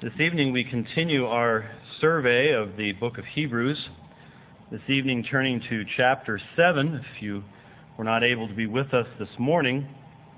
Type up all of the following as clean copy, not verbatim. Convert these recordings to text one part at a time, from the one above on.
This evening we continue our survey of the book of Hebrews. This evening turning to chapter 7, if you were not able to be with us this morning.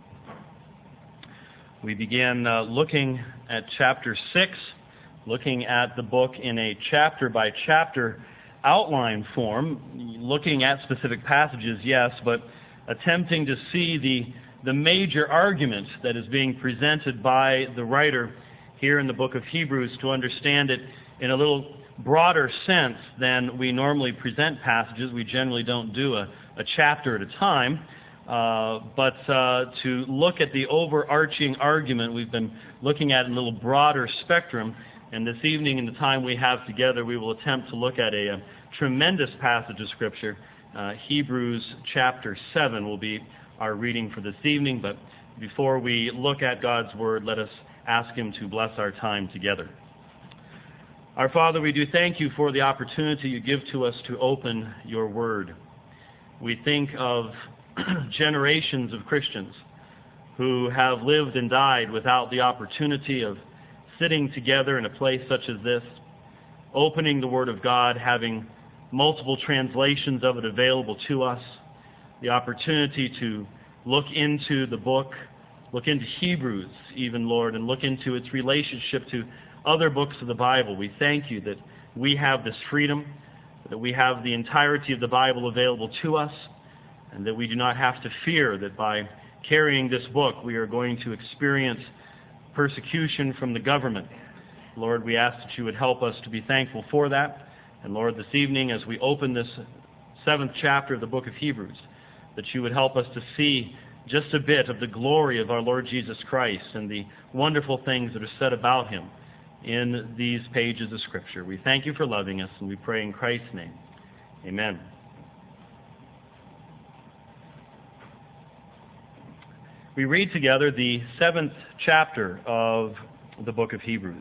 We began looking at chapter 6, looking at the book in a chapter-by-chapter outline form, looking at specific passages, yes, but attempting to see the major argument that is being presented by the writer here in the book of Hebrews, to understand it in a little broader sense than we normally present passages. We generally don't do a chapter at a time, but to look at the overarching argument, we've been looking at in a little broader spectrum. And this evening, in the time we have together, we will attempt to look at a tremendous passage of Scripture. Hebrews chapter 7 will be our reading for this evening. But before we look at God's Word, let us ask Him to bless our time together. Our Father, we do thank You for the opportunity You give to us to open Your Word. We think of generations of Christians who have lived and died without the opportunity of sitting together in a place such as this, opening the Word of God, having multiple translations of it available to us, the opportunity to look into the book, look into Hebrews even, Lord, and look into its relationship to other books of the Bible. We thank You that we have this freedom, that we have the entirety of the Bible available to us, and that we do not have to fear that by carrying this book we are going to experience persecution from the government. Lord, we ask that You would help us to be thankful for that. And Lord, this evening as we open this 7th chapter of the book of Hebrews, that You would help us to see just a bit of the glory of our Lord Jesus Christ and the wonderful things that are said about Him in these pages of Scripture. We thank You for loving us, and we pray in Christ's name. Amen. We read together the 7th chapter of the book of Hebrews.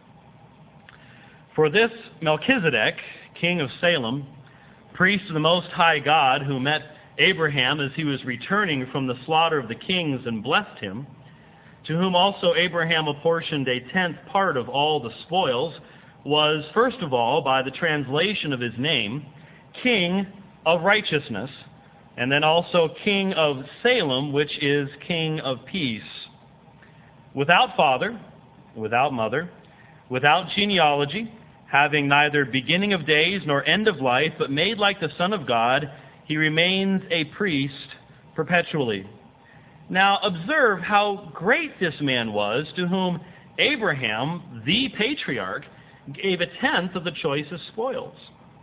For this Melchizedek, king of Salem, priest of the Most High God, who met Abraham as he was returning from the slaughter of the kings and blessed him, to whom also Abraham apportioned a 10th part of all the spoils, was first of all, by the translation of his name, King of Righteousness, and then also King of Salem, which is King of Peace. Without father, without mother, without genealogy, having neither beginning of days nor end of life, but made like the Son of God, he remains a priest perpetually. Now observe how great this man was, to whom Abraham, the patriarch, gave a 10th of the choicest spoils.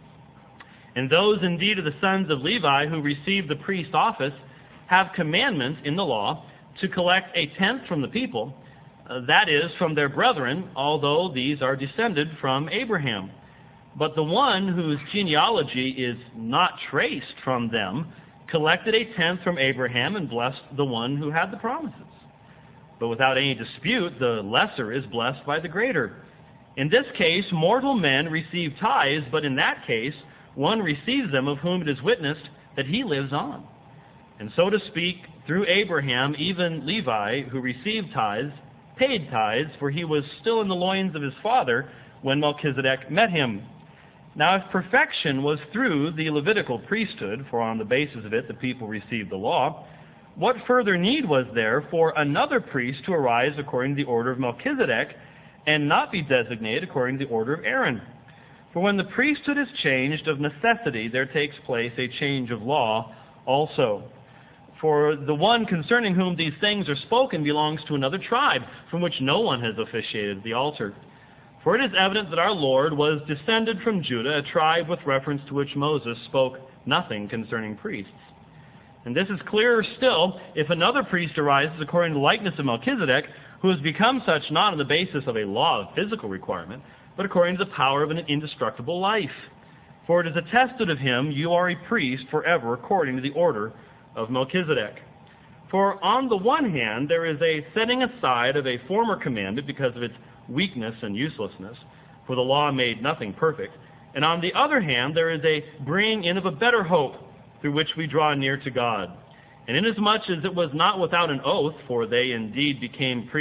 And those indeed of the sons of Levi who received the priest office have commandments in the law to collect a 10th from the people, that is, from their brethren, although these are descended from Abraham. But the one whose genealogy is not traced from them collected a 10th from Abraham and blessed the one who had the promises. But without any dispute, the lesser is blessed by the greater. In this case, mortal men receive tithes, but in that case, one receives them of whom it is witnessed that he lives on. And so to speak, through Abraham, even Levi, who received tithes, paid tithes, for he was still in the loins of his father when Melchizedek met him. Now if perfection was through the Levitical priesthood, for on the basis of it the people received the law, what further need was there for another priest to arise according to the order of Melchizedek, and not be designated according to the order of Aaron? For when the priesthood is changed, of necessity there takes place a change of law also. For the one concerning whom these things are spoken belongs to another tribe, from which no one has officiated at the altar. For it is evident that our Lord was descended from Judah, a tribe with reference to which Moses spoke nothing concerning priests. And this is clearer still if another priest arises according to the likeness of Melchizedek, who has become such not on the basis of a law of physical requirement, but according to the power of an indestructible life. For it is attested of him, you are a priest forever according to the order of Melchizedek. For on the one hand there is a setting aside of a former commandment because of its weakness and uselessness, for the law made nothing perfect. And on the other hand, there is a bringing in of a better hope, through which we draw near to God. And inasmuch as it was not without an oath, for they indeed became priests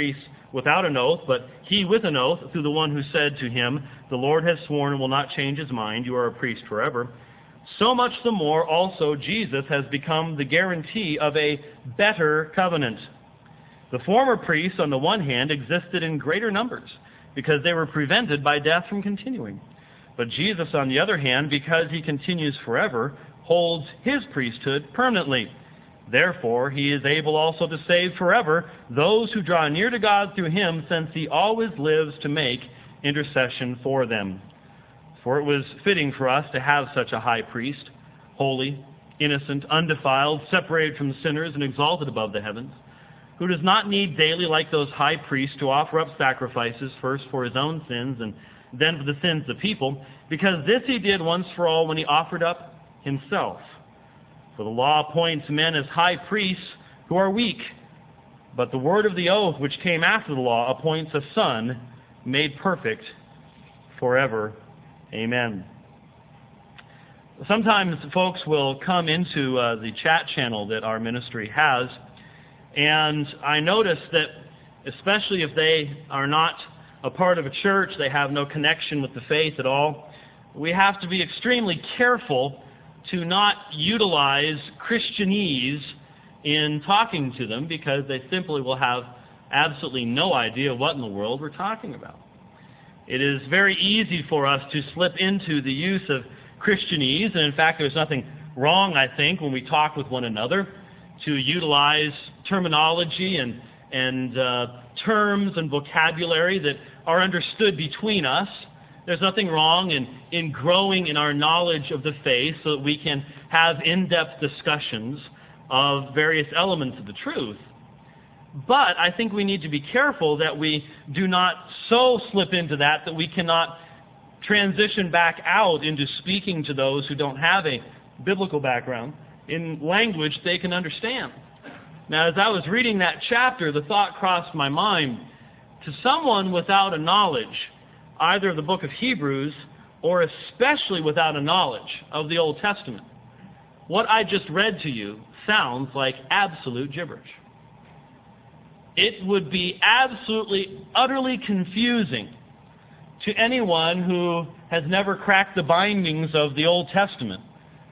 without an oath, but he with an oath through the one who said to him, "The Lord has sworn and will not change his mind, you are a priest forever," so much the more also Jesus has become the guarantee of a better covenant. The former priests, on the one hand, existed in greater numbers because they were prevented by death from continuing. But Jesus, on the other hand, because he continues forever, holds his priesthood permanently. Therefore, he is able also to save forever those who draw near to God through him, since he always lives to make intercession for them. For it was fitting for us to have such a high priest, holy, innocent, undefiled, separated from sinners, and exalted above the heavens, who does not need daily, like those high priests, to offer up sacrifices, first for his own sins and then for the sins of the people, because this he did once for all when he offered up himself. For the law appoints men as high priests who are weak, but the word of the oath which came after the law appoints a son made perfect forever. Amen. Sometimes folks will come into the chat channel that our ministry has, and I notice that especially if they are not a part of a church, they have no connection with the faith at all, we have to be extremely careful to not utilize Christianese in talking to them, because they simply will have absolutely no idea what in the world we're talking about. It is very easy for us to slip into the use of Christianese, and in fact there's nothing wrong, I think, when we talk with one another, to utilize terminology and terms and vocabulary that are understood between us. There's nothing wrong in growing in our knowledge of the faith so that we can have in-depth discussions of various elements of the truth. But I think we need to be careful that we do not so slip into that we cannot transition back out into speaking to those who don't have a biblical background in language they can understand. Now, as I was reading that chapter, the thought crossed my mind, to someone without a knowledge either of the book of Hebrews or especially without a knowledge of the Old Testament, what I just read to you sounds like absolute gibberish. It would be absolutely, utterly confusing to anyone who has never cracked the bindings of the Old Testament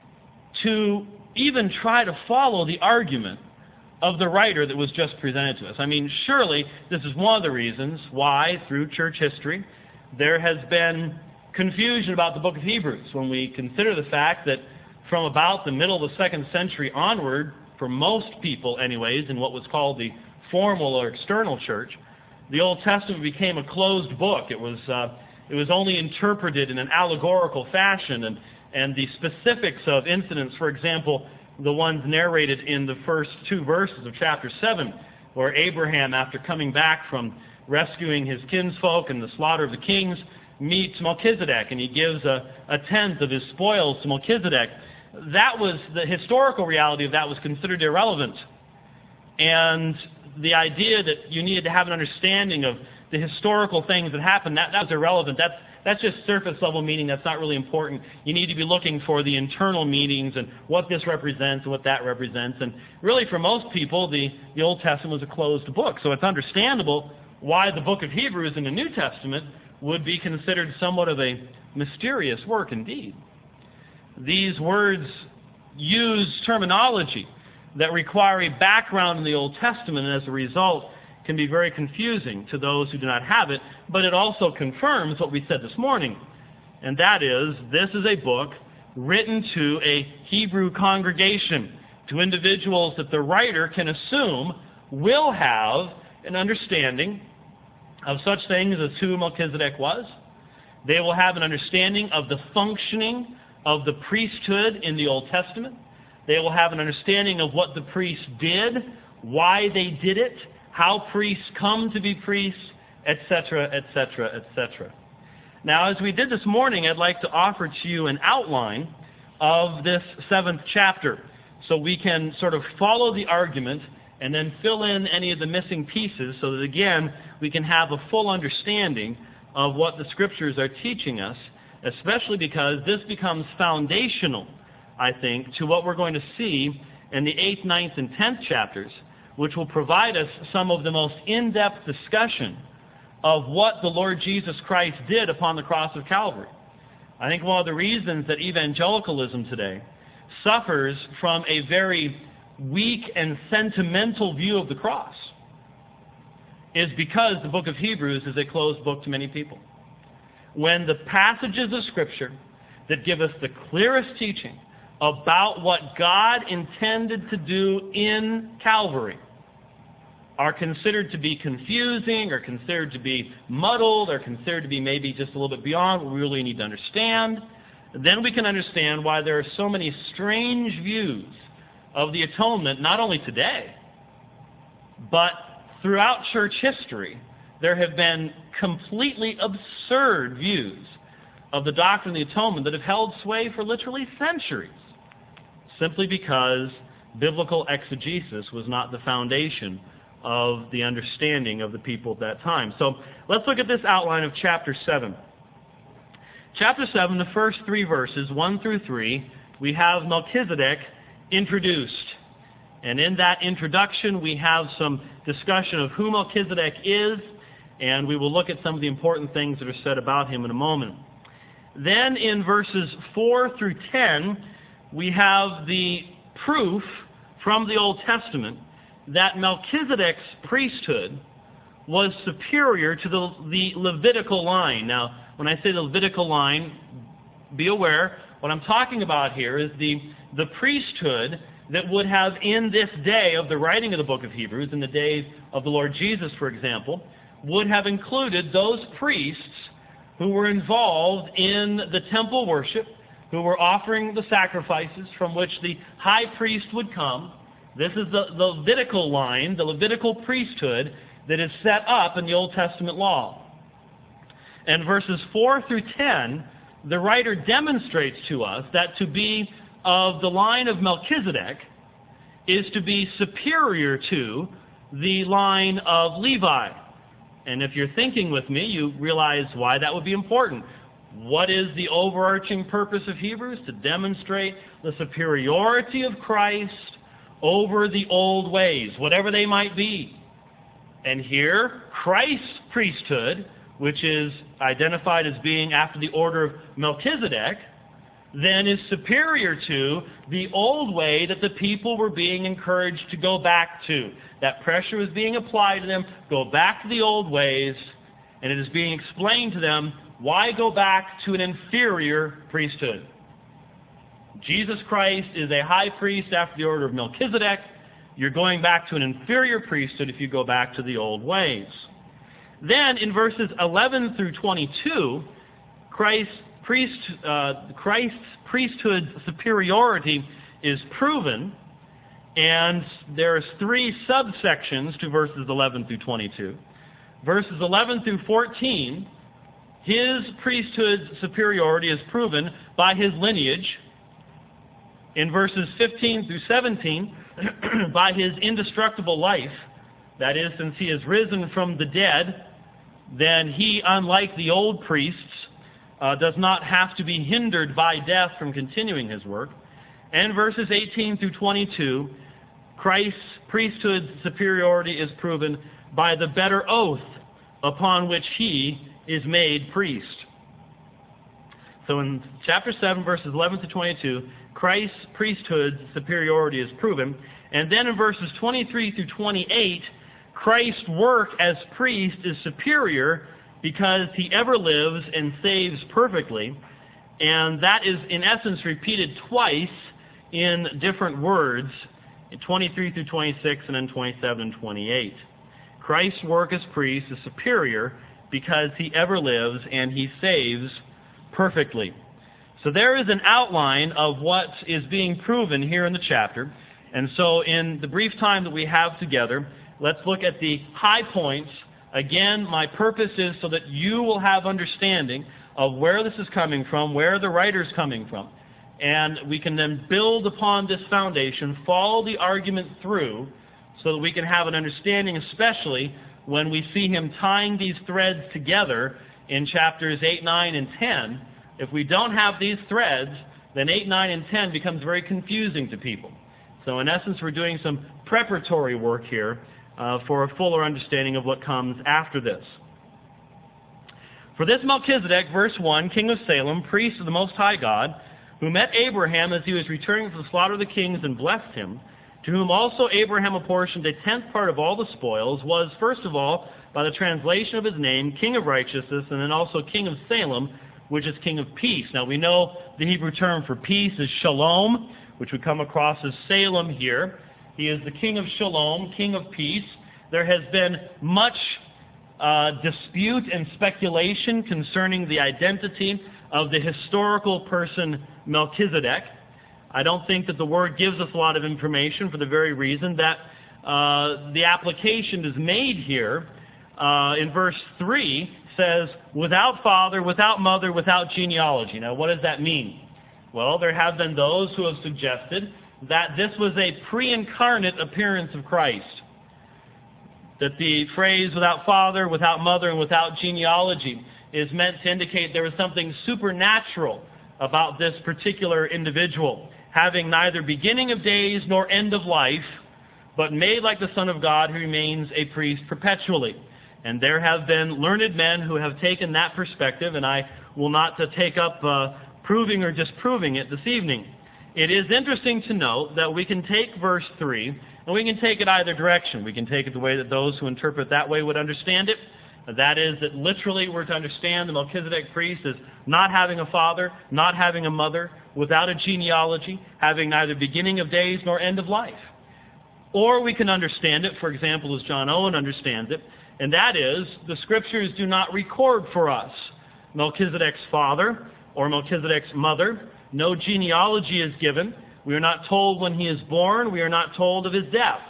to even try to follow the argument of the writer that was just presented to us. I mean, surely this is one of the reasons why, through church history, there has been confusion about the book of Hebrews, when we consider the fact that from about the middle of the 2nd century onward, for most people anyways, in what was called the formal or external church, the Old Testament became a closed book. It was only interpreted in an allegorical fashion, and the specifics of incidents, for example, the ones narrated in the first 2 verses of chapter 7, where Abraham, after coming back from rescuing his kinsfolk and the slaughter of the kings, meets Melchizedek, and he gives a tenth of his spoils to Melchizedek. That was, the historical reality of that was considered irrelevant. And the idea that you needed to have an understanding of the historical things that happened, that was irrelevant. That's just surface level meaning. That's not really important. You need to be looking for the internal meanings and what this represents and what that represents. And really, for most people, the Old Testament was a closed book. So it's understandable why the book of Hebrews in the New Testament would be considered somewhat of a mysterious work indeed. These words use terminology that require a background in the Old Testament, and as a result can be very confusing to those who do not have it, but it also confirms what we said this morning, and that is, this is a book written to a Hebrew congregation, to individuals that the writer can assume will have an understanding of such things as who Melchizedek was. They will have an understanding of the functioning of the priesthood in the Old Testament. They will have an understanding of what the priests did, why they did it, how priests come to be priests, etc., etc., etc. Now, as we did this morning, I'd like to offer to you an outline of this 7th chapter, so we can sort of follow the argument and then fill in any of the missing pieces so that, again, we can have a full understanding of what the Scriptures are teaching us, especially because this becomes foundational, I think, to what we're going to see in the 8th, 9th, and 10th chapters, which will provide us some of the most in-depth discussion of what the Lord Jesus Christ did upon the cross of Calvary. I think one of the reasons that evangelicalism today suffers from a very weak and sentimental view of the cross is because the book of Hebrews is a closed book to many people. When the passages of Scripture that give us the clearest teaching about what God intended to do in Calvary are considered to be confusing, or considered to be muddled, or considered to be maybe just a little bit beyond what we really need to understand, then we can understand why there are so many strange views of the atonement, not only today, but throughout church history. There have been completely absurd views of the doctrine of the atonement that have held sway for literally centuries, simply because biblical exegesis was not the foundation of the understanding of the people at that time. So let's look at this outline of chapter 7. Chapter 7, the first 3 verses, 1 through 3, we have Melchizedek introduced. And in that introduction, we have some discussion of who Melchizedek is, and we will look at some of the important things that are said about him in a moment. Then in verses 4 through 10, we have the proof from the Old Testament that Melchizedek's priesthood was superior to the Levitical line. Now, when I say the Levitical line, be aware, what I'm talking about here is the priesthood that would have, in this day of the writing of the book of Hebrews, in the days of the Lord Jesus, for example, would have included those priests who were involved in the temple worship, who were offering the sacrifices from which the high priest would come. This is the Levitical line, the Levitical priesthood that is set up in the Old Testament law. And verses 4 through 10, the writer demonstrates to us that to be of the line of Melchizedek is to be superior to the line of Levi. And if you're thinking with me, you realize why that would be important. What is the overarching purpose of Hebrews? To demonstrate the superiority of Christ over the old ways, whatever they might be. And here, Christ's priesthood, which is identified as being after the order of Melchizedek, then is superior to the old way that the people were being encouraged to go back to. That pressure was being applied to them, go back to the old ways, and it is being explained to them, why go back to an inferior priesthood? Jesus Christ is a high priest after the order of Melchizedek. You're going back to an inferior priesthood if you go back to the old ways. Then in verses 11 through 22, Christ's priesthood superiority is proven, and there's 3 subsections to verses 11 through 22. Verses 11 through 14, his priesthood superiority is proven by his lineage. In verses 15 through 17, by his indestructible life, that is, since he has risen from the dead, then he, unlike the old priests, does not have to be hindered by death from continuing his work. And verses 18 through 22, Christ's priesthood superiority is proven by the better oath upon which he is made priest. So in chapter 7, verses 11 to 22, Christ's priesthood superiority is proven. And then in verses 23 through 28, Christ's work as priest is superior because he ever lives and saves perfectly. And that is, in essence, repeated twice in different words, in 23 through 26 and then 27 and 28. Christ's work as priest is superior because he ever lives and he saves perfectly. So there is an outline of what is being proven here in the chapter. And so in the brief time that we have together, let's look at the high points. Again, my purpose is so that you will have understanding of where this is coming from, where the writer's coming from. And we can then build upon this foundation, follow the argument through, so that we can have an understanding, especially when we see him tying these threads together in chapters 8, 9, and 10. If we don't have these threads, then 8, 9, and 10 becomes very confusing to people. So in essence, we're doing some preparatory work here for a fuller understanding of what comes after this. For this Melchizedek, verse 1, king of Salem, priest of the Most High God, who met Abraham as he was returning from the slaughter of the kings and blessed him, to whom also Abraham apportioned a tenth part of all the spoils, was, first of all, by the translation of his name, king of righteousness, and then also king of Salem, which is king of peace. Now we know the Hebrew term for peace is shalom, which we come across as Salem here. He is the king of shalom, king of peace. There has been much dispute and speculation concerning the identity of the historical person Melchizedek. I don't think that the word gives us a lot of information for the very reason that the application is made here in verse 3 says, without father, without mother, without genealogy. Now, what does that mean? Well, there have been those who have suggested that this was a pre-incarnate appearance of Christ. That the phrase without father, without mother, and without genealogy is meant to indicate there was something supernatural about this particular individual, having neither beginning of days nor end of life, but made like the Son of God, who remains a priest perpetually. And there have been learned men who have taken that perspective, and I will not take up proving or disproving it this evening. It is interesting to note that we can take verse 3, and we can take it either direction. We can take it the way that those who interpret that way would understand it. That is, that literally we're to understand the Melchizedek priest as not having a father, not having a mother, without a genealogy, having neither beginning of days nor end of life. Or we can understand it, for example, as John Owen understands it, and that is, the Scriptures do not record for us Melchizedek's father or Melchizedek's mother. No genealogy is given. We are not told when he is born. We are not told of his death.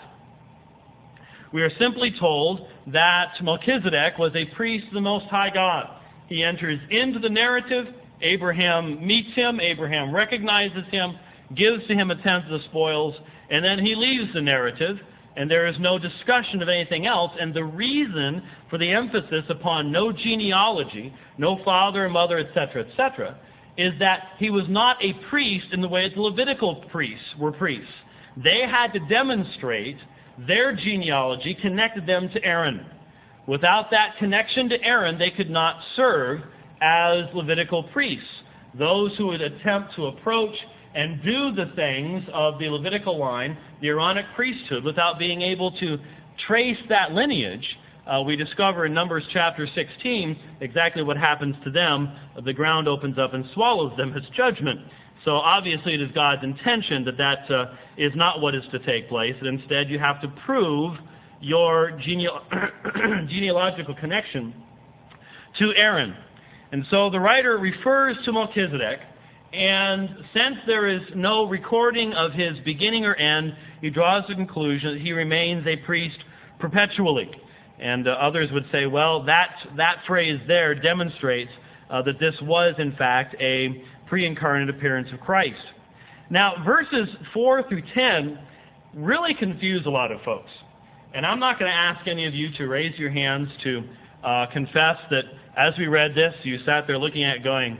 We are simply told that Melchizedek was a priest of the Most High God. He enters into the narrative. Abraham meets him. Abraham recognizes him, gives to him a tenth of the spoils, and then he leaves the narrative, and there is no discussion of anything else. And the reason for the emphasis upon no genealogy, no father, mother, etc., is that he was not a priest in the way that the Levitical priests were priests. They had to demonstrate their genealogy connected them to Aaron. Without that connection to Aaron, they could not serve as Levitical priests. Those who would attempt to approach and do the things of the Levitical line, the Aaronic priesthood, without being able to trace that lineage, we discover in Numbers chapter 16 exactly what happens to them. The ground opens up and swallows them as judgment. So obviously it is God's intention that that is not what is to take place. And instead you have to prove your genealogical connection to Aaron. And so the writer refers to Melchizedek, and since there is no recording of his beginning or end, he draws the conclusion that he remains a priest perpetually. And others would say, well, that phrase there demonstrates that this was, in fact, a pre-incarnate appearance of Christ. Now, verses 4 through 10 really confuse a lot of folks. And I'm not going to ask any of you to raise your hands to confess that as we read this, you sat there looking at it going,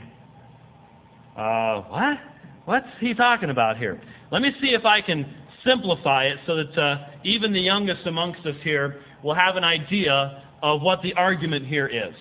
what? What's he talking about here? Let me see if I can simplify it so that even the youngest amongst us here will have an idea of what the argument here is.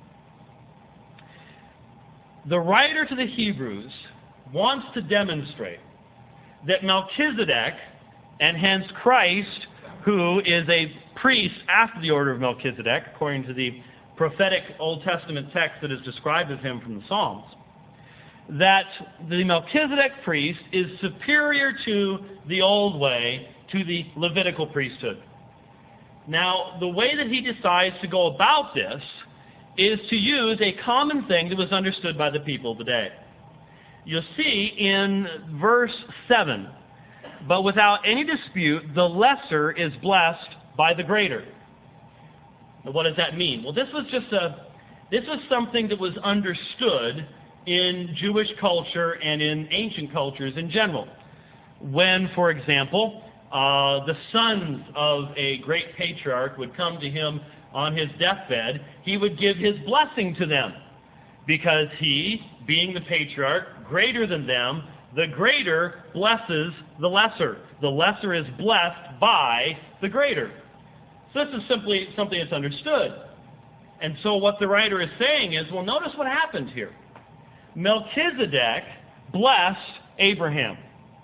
The writer to the Hebrews wants to demonstrate that Melchizedek, and hence Christ, who is a priest after the order of Melchizedek, according to the prophetic Old Testament text that is described of him from the Psalms, that the Melchizedek priest is superior to the old way, to the Levitical priesthood. Now, the way that he decides to go about this is to use a common thing that was understood by the people of the day. You'll see in verse 7, but without any dispute, the lesser is blessed by the greater. Now, what does that mean? Well, this was something that was understood in Jewish culture and in ancient cultures in general. When, for example, the sons of a great patriarch would come to him on his deathbed, he would give his blessing to them, because he, being the patriarch, greater than them, The greater blesses the lesser. The lesser is blessed by the greater. So this is simply something that's understood. And so what the writer is saying is, well, notice what happened here. Melchizedek blessed Abraham.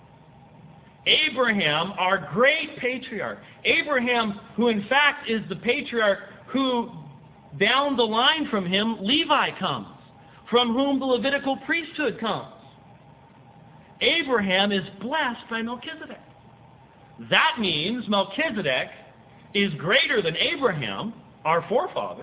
Abraham, our great patriarch. Abraham, who in fact is the patriarch who, down the line from him, Levi comes, from whom the Levitical priesthood comes. Abraham is blessed by Melchizedek. That means Melchizedek is greater than Abraham, our forefather.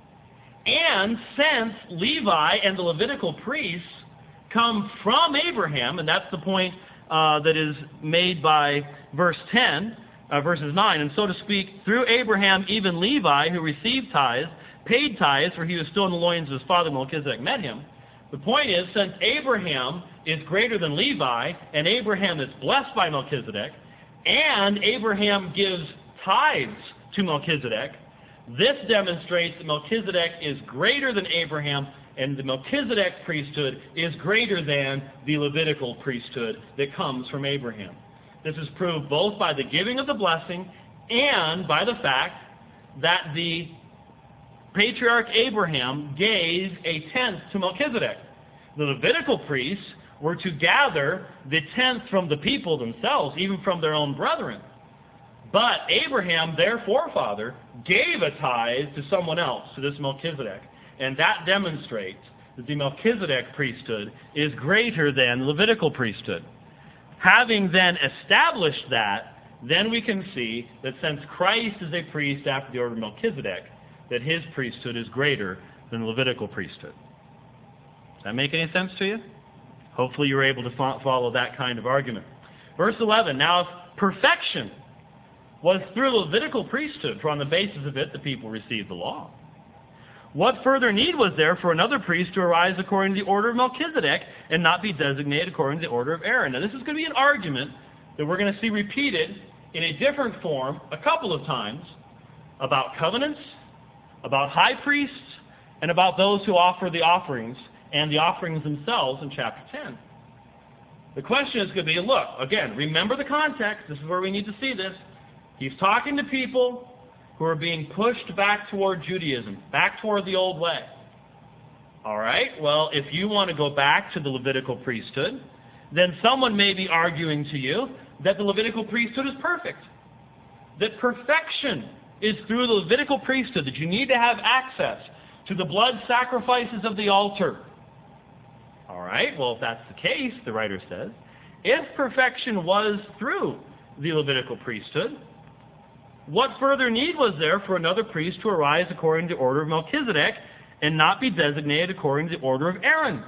And since Levi and the Levitical priests come from Abraham, and that's the point that is made by verses 9, and so to speak, through Abraham, even Levi, who received tithes, paid tithes, for he was still in the loins of his father, Melchizedek met him. The point is, since Abraham is greater than Levi, and Abraham is blessed by Melchizedek, and Abraham gives tithes to Melchizedek, this demonstrates that Melchizedek is greater than Abraham, and the Melchizedek priesthood is greater than the Levitical priesthood that comes from Abraham. This is proved both by the giving of the blessing and by the fact that the patriarch Abraham gave a tenth to Melchizedek. The Levitical priests were to gather the tenth from the people themselves, even from their own brethren. But Abraham, their forefather, gave a tithe to someone else, to this Melchizedek. And that demonstrates that the Melchizedek priesthood is greater than the Levitical priesthood. Having then established that, then we can see that since Christ is a priest after the order of Melchizedek, that his priesthood is greater than the Levitical priesthood. Does that make any sense to you? Hopefully you're able to follow that kind of argument. Verse 11, now if perfection was through the Levitical priesthood, for on the basis of it the people received the law, what further need was there for another priest to arise according to the order of Melchizedek and not be designated according to the order of Aaron? Now this is going to be an argument that we're going to see repeated in a different form a couple of times about covenants, about high priests, and about those who offer the offerings and the offerings themselves in chapter 10. The question is going to be, look, again, remember the context. This is where we need to see this. He's talking to people who are being pushed back toward Judaism, back toward the old way. All right, well, if you want to go back to the Levitical priesthood, then someone may be arguing to you that the Levitical priesthood is perfect, that perfection is through the Levitical priesthood, that you need to have access to the blood sacrifices of the altar. All right, well, if that's the case, the writer says, if perfection was through the Levitical priesthood, what further need was there for another priest to arise according to the order of Melchizedek and not be designated according to the order of Aaron?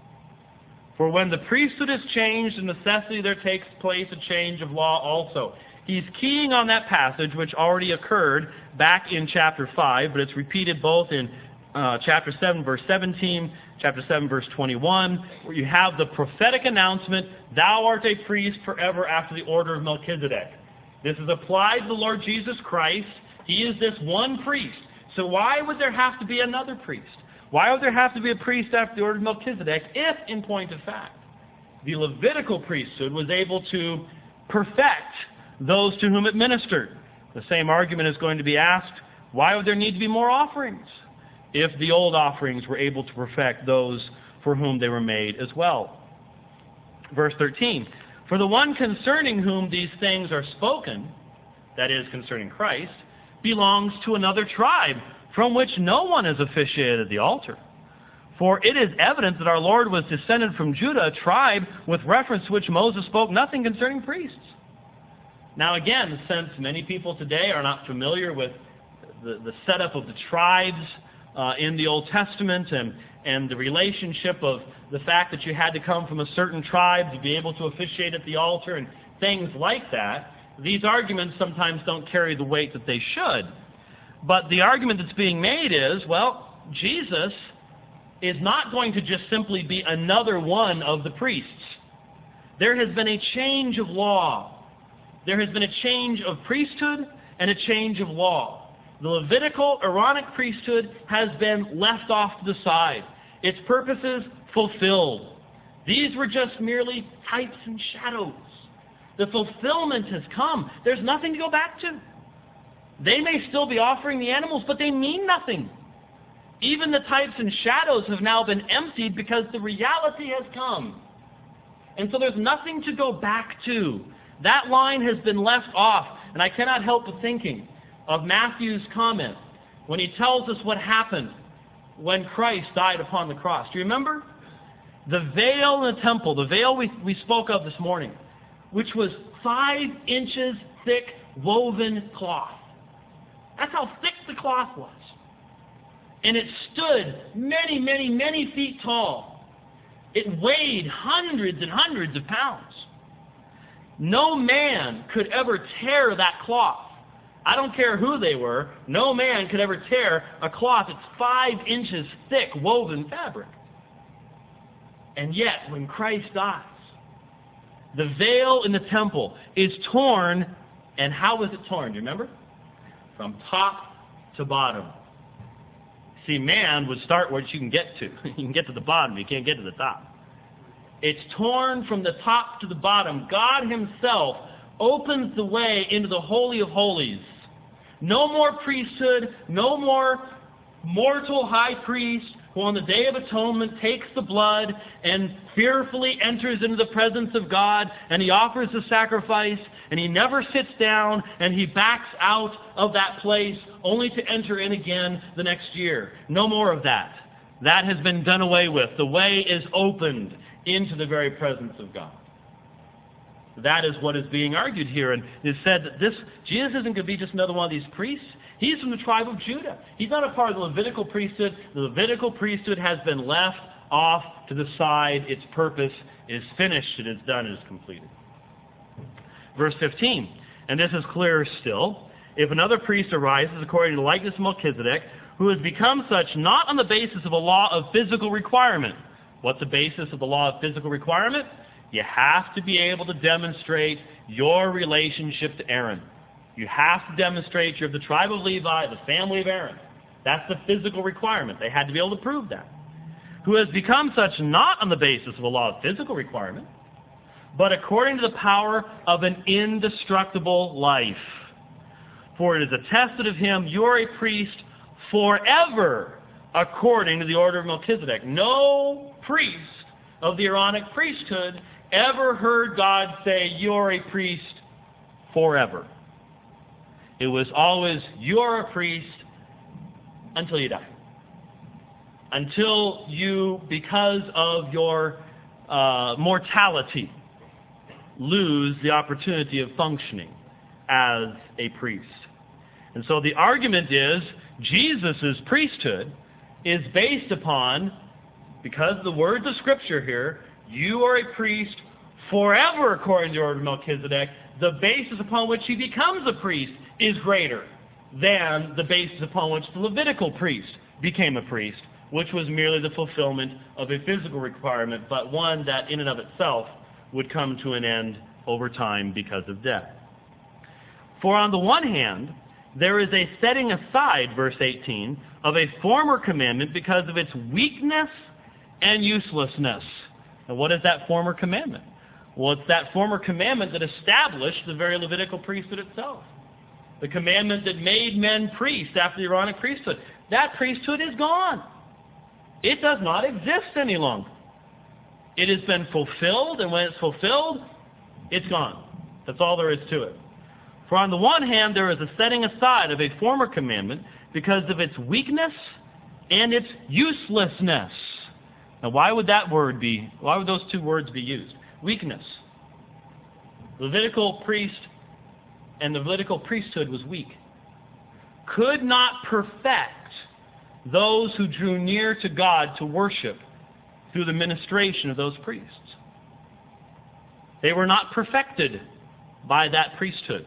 For when the priesthood is changed, in necessity there takes place a change of law also. He's keying on that passage which already occurred back in chapter 5, but it's repeated both in chapter 7, verse 17, chapter 7, verse 21, where you have the prophetic announcement, thou art a priest forever after the order of Melchizedek. This is applied to the Lord Jesus Christ. He is this one priest. So why would there have to be another priest? Why would there have to be a priest after the order of Melchizedek if, in point of fact, the Levitical priesthood was able to perfect those to whom it ministered? The same argument is going to be asked, why would there need to be more offerings if the old offerings were able to perfect those for whom they were made as well? Verse 13, for the one concerning whom these things are spoken, that is, concerning Christ, belongs to another tribe, from which no one has officiated at the altar. For it is evident that our Lord was descended from Judah, a tribe with reference to which Moses spoke nothing concerning priests. Now again, since many people today are not familiar with the setup of the tribes in the Old Testament and the relationship of the fact that you had to come from a certain tribe to be able to officiate at the altar and things like that, these arguments sometimes don't carry the weight that they should. But the argument that's being made is, well, Jesus is not going to just simply be another one of the priests. There has been a change of law. There has been a change of priesthood and a change of law. The Levitical Aaronic priesthood has been left off to the side. Its purposes fulfilled. These were just merely types and shadows. The fulfillment has come. There's nothing to go back to. They may still be offering the animals, but they mean nothing. Even the types and shadows have now been emptied because the reality has come. And so there's nothing to go back to. That line has been left off. And I cannot help but thinking of Matthew's comment when he tells us what happened when Christ died upon the cross. Do you remember? The veil in the temple, the veil we spoke of this morning, which was 5 inches thick woven cloth. That's how thick the cloth was. And it stood many, many, many feet tall. It weighed hundreds and hundreds of pounds. No man could ever tear that cloth. I don't care who they were. No man could ever tear a cloth that's 5 inches thick woven fabric. And yet, when Christ dies, the veil in the temple is torn. And how was it torn? Do you remember? From top to bottom. See, man would start where you can get to. You can get to the bottom. You can't get to the top. It's torn from the top to the bottom. God himself opens the way into the Holy of Holies. No more priesthood, no more mortal high priest who on the Day of Atonement takes the blood and fearfully enters into the presence of God, and he offers the sacrifice, and he never sits down, and he backs out of that place only to enter in again the next year. No more of that. That has been done away with. The way is opened into the very presence of God. That is what is being argued here. And it's said that Jesus isn't going to be just another one of these priests. He's from the tribe of Judah. He's not a part of the Levitical priesthood. The Levitical priesthood has been left off to the side. Its purpose is finished. It is done. It is completed. Verse 15. And this is clearer still. If another priest arises according to the likeness of Melchizedek, who has become such not on the basis of a law of physical requirement. What's the basis of the law of physical requirement? You have to be able to demonstrate your relationship to Aaron. You have to demonstrate you're of the tribe of Levi, the family of Aaron. That's the physical requirement. They had to be able to prove that. Who has become such not on the basis of a law of physical requirement, but according to the power of an indestructible life. For it is attested of him, you are a priest forever, according to the order of Melchizedek. No priest of the Aaronic priesthood ever heard God say, you're a priest forever. It was always, you're a priest until you die. Until you, because of your mortality, lose the opportunity of functioning as a priest. And so the argument is, Jesus' priesthood is based upon, because of the words of Scripture here, you are a priest forever according to the order of Melchizedek. The basis upon which he becomes a priest is greater than the basis upon which the Levitical priest became a priest, which was merely the fulfillment of a physical requirement, but one that in and of itself would come to an end over time because of death. For on the one hand, there is a setting aside, verse 18, of a former commandment because of its weakness and uselessness. And what is that former commandment? Well, it's that former commandment that established the very Levitical priesthood itself. The commandment that made men priests after the Aaronic priesthood. That priesthood is gone. It does not exist any longer. It has been fulfilled, and when it's fulfilled, it's gone. That's all there is to it. For on the one hand, there is a setting aside of a former commandment because of its weakness and its uselessness. Now, why would those two words be used? Weakness. Levitical priest and the Levitical priesthood was weak. Could not perfect those who drew near to God to worship through the ministration of those priests. They were not perfected by that priesthood.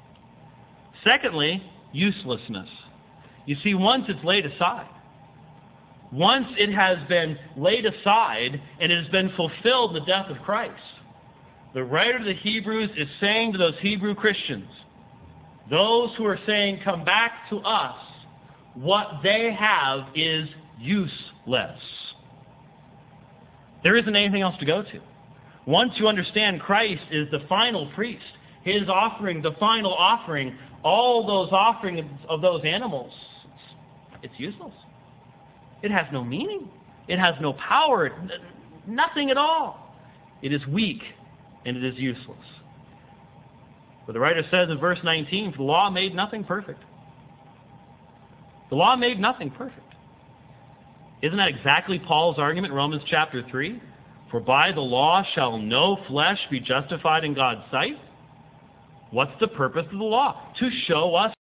Secondly, uselessness. You see, once it's laid aside, once it has been laid aside and it has been fulfilled in the death of Christ, the writer of the Hebrews is saying to those Hebrew Christians, those who are saying, come back to us, what they have is useless. There isn't anything else to go to. Once you understand Christ is the final priest, his offering, the final offering, all those offerings of those animals, it's useless. It has no meaning. It has no power. Nothing at all. It is weak and it is useless. But the writer says in verse 19, "For the law made nothing perfect." The law made nothing perfect. Isn't that exactly Paul's argument in Romans chapter 3? "For by the law shall no flesh be justified in God's sight." What's the purpose of the law? To show us